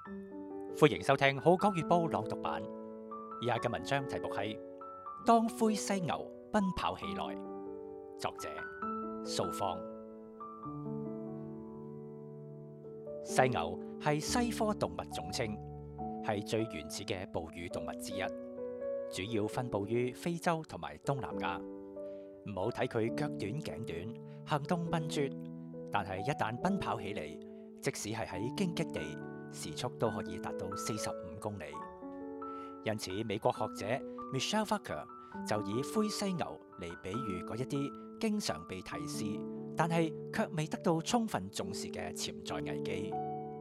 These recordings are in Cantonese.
歡迎收聽《號角月報》朗讀版。以下嘅文章題目係《當灰犀牛奔跑起來》，作者蘇芳。犀牛係西科動物總稱，係最原始嘅哺乳動物之一，主要分布於非洲同埋東南亞。唔好睇佢腳短頸短，行動笨拙，但係一旦奔跑起嚟，即使係喺荊棘地，時速都可以達到45公里。因此，美國學者 Michelle Pfeiffer 就以灰犀牛嚟比喻嗰一啲經常被提示，但係卻未得到充分重視嘅潛在危機。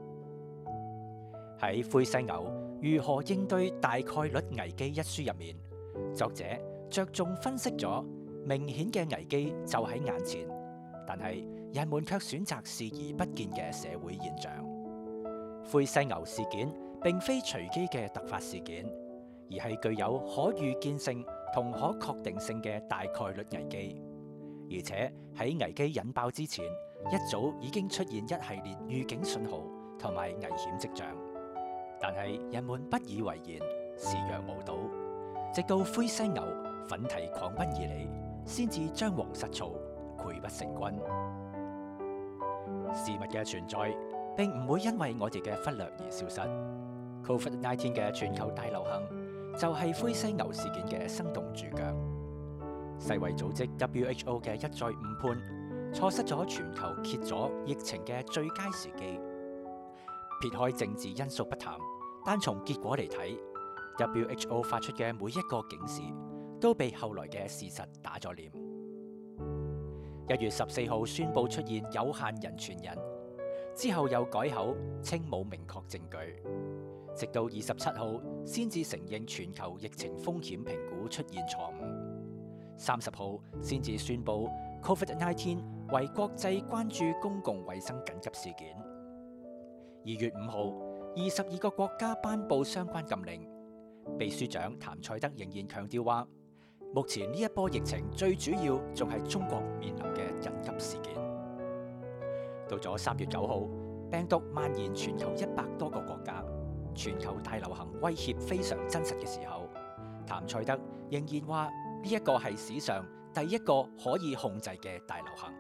喺《灰犀牛如何應對大概率危機》一書入面，作者着重分析咗明顯嘅危機就喺眼前，但係人們卻選擇視而不見嘅社會現象。灰犀牛事件並非隨機嘅突發事件，而係具有可預見性同可確定性嘅大概率危機。而且喺危機引爆之前，一早已經出現一系列預警信號同埋危險跡象。但係人們不以為然，視若無睹，直到灰犀牛奮蹄狂奔而嚟，先至張皇失措，潰不成軍。事物嘅存在並唔會因為我哋嘅忽略而消失。COVID-19 嘅全球大流行就係灰犀牛事件嘅生動主角。世衛組織 WHO 嘅一再誤判，錯失咗全球揭咗疫情嘅最佳時機。撇開政治因素不談，單從結果嚟睇， WHO 發出嘅每一個警示都被後來嘅事實打咗臉。1月14號宣布出現有限人傳人，之後又改口稱冇明確證據，直到27號先至承認全球疫情風險評估出現錯誤，30號先至宣布 COVID-19 為國際關注公共衛生緊急事件。2月5號，22個國家頒布相關禁令。秘書長譚塞德仍然強調話，目前呢一波疫情最主要仲係中國面臨嘅緊急事件。到咗3月9號，病毒蔓延全球100多個國家，全球大流行威脅非常真實嘅時候，譚塞德仍然話呢一個係史上第一個可以控制嘅大流行。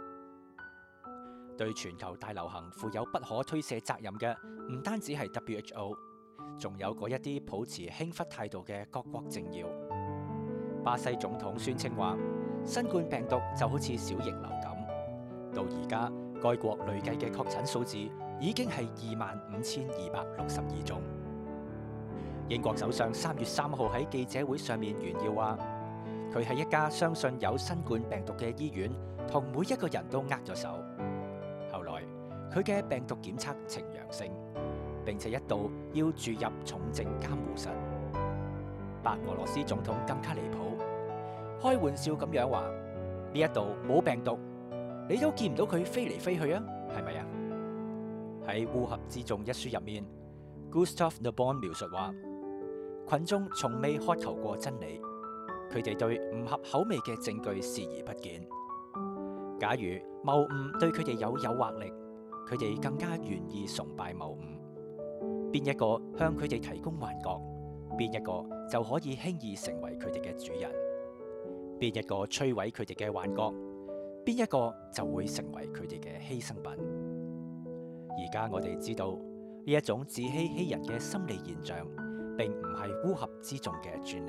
對全球大流行負有不可推卸責任嘅，唔單止係 WHO， 仲有嗰一啲抱持輕忽態度嘅各國政要。巴西總統宣稱話，新冠病毒就好似小型流感。到而家，該國累計嘅確診數字已經係25,262宗。英國首相3月3號喺記者會上面炫耀話，佢喺一家相信有新冠病毒嘅醫院，同每一個人都握咗手。後來佢嘅病毒檢測呈陽性，並且一度要住入重症監護室。白俄羅斯總統更加離譜，開玩笑咁樣話：呢一度冇病毒，你都見唔到佢飛嚟飛去啊，係咪啊？喺《烏合之眾》一書入面 ，Gustav Le Bon 描述話：群眾從未渴求過真理，佢哋對唔合口味嘅證據視而不見。假如謬誤對佢哋有誘惑力，佢哋更加願意崇拜謬誤。邊一個向佢哋提供幻覺，邊一個就可以輕易成為佢哋嘅主人；邊一個摧毀佢哋嘅幻覺，邊一個就會成為佢哋嘅犧牲品。而家我哋知道呢一種自欺欺人嘅心理現象，並唔係烏合之眾嘅專利。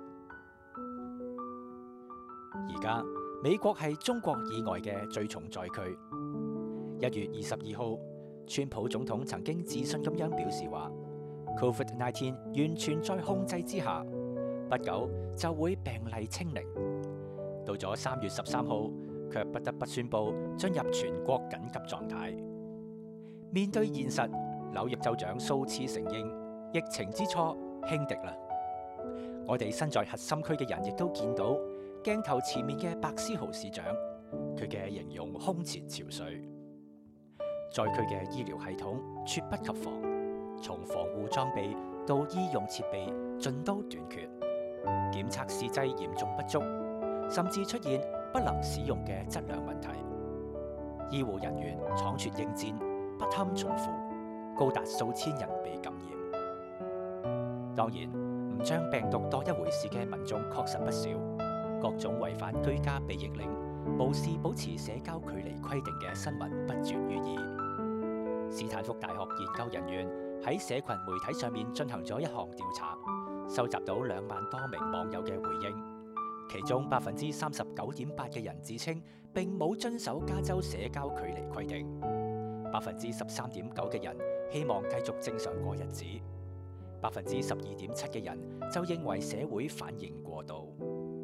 而家美國係中國以外嘅最重災區。1月22號，川普總統曾經自信咁樣表示話 ，COVID-19 完全在控制之下，不久就會病例清零。到咗3月13號，卻不得不宣布進入全國緊急狀態。面對現實，紐約州長數次承認疫情之初輕敵啦。我哋身在核心區嘅人亦都見到鏡頭前面嘅白思豪市長，佢嘅形容空前憔悴。災區嘅醫療系統猝不及防，從防護裝備到醫用設備盡都短缺，檢測試劑嚴重不足，甚至出現不能使用嘅質量問題。醫護人員倉促應戰，不堪重負， 高達數千人被感染。當然，唔將病毒當一回事嘅民眾確實不少，各種違反居家避疫令、無視保持社交距離規定嘅新聞不絕於耳。斯坦福大學研究人員喺社群媒體上面進行咗一項調查，收集到2萬多名網友嘅回應，其中39.8%嘅人自稱並冇遵守加州社交距離規定，13.9%嘅人希望繼續正常過日子，12.7%嘅人就認為社會反應過度。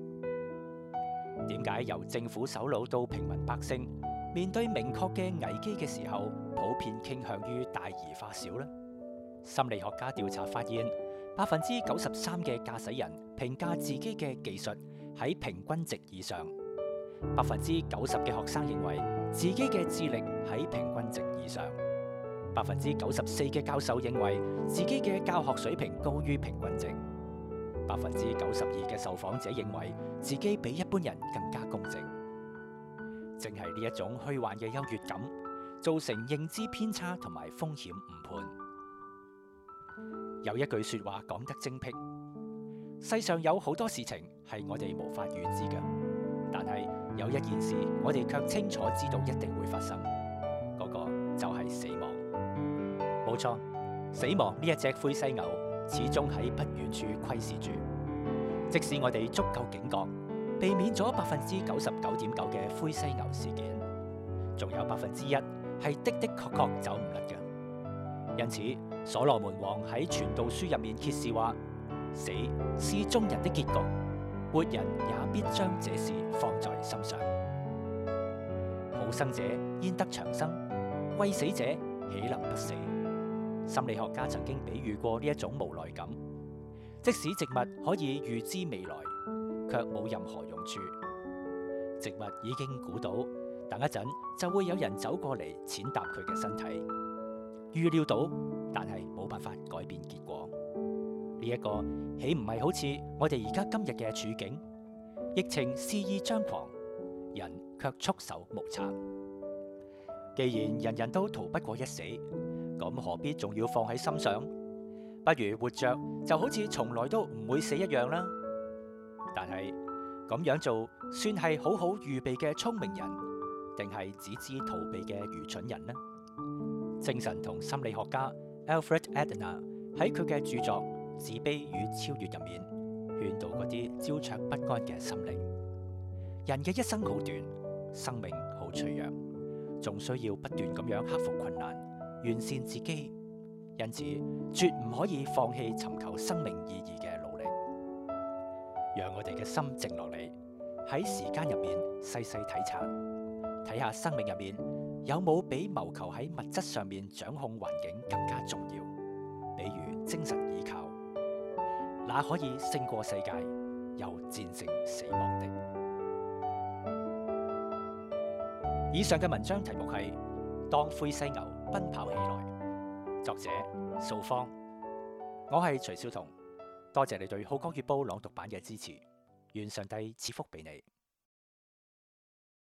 點解由政府首腦到平民百姓面對明確嘅危機嘅時候，普遍傾向於大而化小呢？心理學家調查發現，93%嘅駕駛人評價自己嘅技術喺平均值以上，90%嘅學生認為自己嘅智力喺平均值以上，94%嘅教授認為自己嘅教學水平高於平均值，92%嘅受訪者認為自己比一般人更加公正。正係呢一種虛幻嘅優越感，造成認知偏差同埋風險誤判。有一句說話講得精闢：世上有好多事情係我哋無法預知嘅，但係有一件事我哋卻清楚知道一定會發生，嗰個就係死亡。冇錯，死亡呢一隻灰犀牛始終喺不遠處窺視住。即使我哋足夠警覺，避免咗99.9%嘅灰犀牛事件，仲有1%係的確走唔甩嘅。因此，所羅門王喺傳道書入面揭示話：死是眾人的結局，活人也必將這事放在心上。好生者焉得長生？畏死者豈能不死？心理學家曾經比喻過呢一種無奈感，即使植物可以預知未來，卻冇任何用處。植物已經估到，等一陣就會有人走過嚟踐踏佢嘅身體，預料到，但係冇辦法改變結果。呢一個豈唔係好似我哋而家今日嘅處境？疫情肆意張狂，人卻束手無策。既然人人都逃不過一死，咁何必仲要放喺心上？不如活着就好似從來都唔會死一樣啦。但係咁樣做算係好好預備嘅聰明人，定係只知逃避嘅愚蠢人呢？精神同心理學家 Alfred Adler 喺佢嘅著作《自卑與超越》入面，勸導嗰啲焦灼不安嘅心靈。人嘅一生好短，生命好脆弱，仲需要不斷咁樣克服困難，完善自己。因此，絕唔可以放棄尋求生命意義嘅努力。讓我哋嘅心靜落嚟，喺時間入面細細體察，睇下生命入面有冇比謀求喺物質上面掌控環境更加重要。比如精神依靠，那可以勝過世界，又戰勝死亡的。以上嘅文章題目係《當灰犀牛奔跑起來》，作者素芳。我係徐少彤，多謝你對《號角月報》朗讀版嘅支持，願上帝賜福俾你。